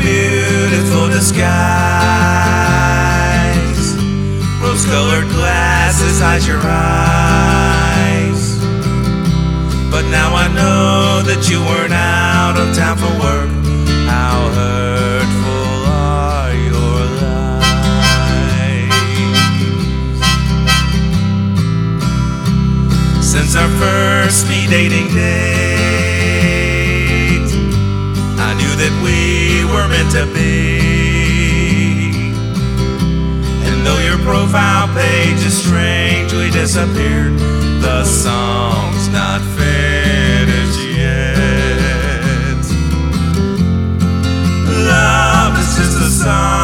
beautiful disguise. Rose-colored glasses hide your eyes. But now I know that you weren't out of town for work. How hurtful are your lies. Since our first speed dating date, I knew that we were meant to be. And though your profile page is strangely disappeared, the song's not finished yet. Love is just a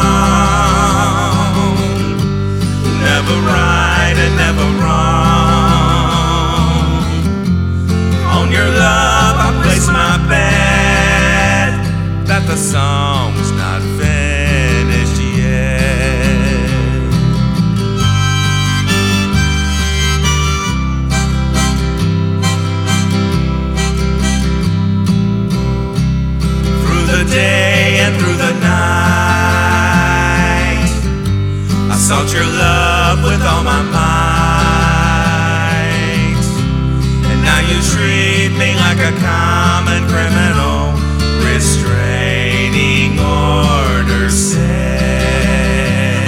song, never right and never wrong. On your love I place my bet that the song's not finished yet. Through the day and through the night, I sought your love with all my might. And now you treat me like a common criminal. Restraining order said.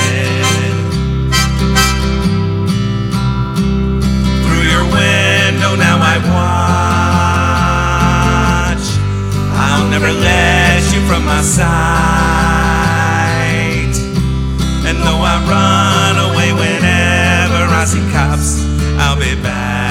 Through your window now I watch. I'll never let you from my sight. And though I run away whenever I see cops, I'll be back.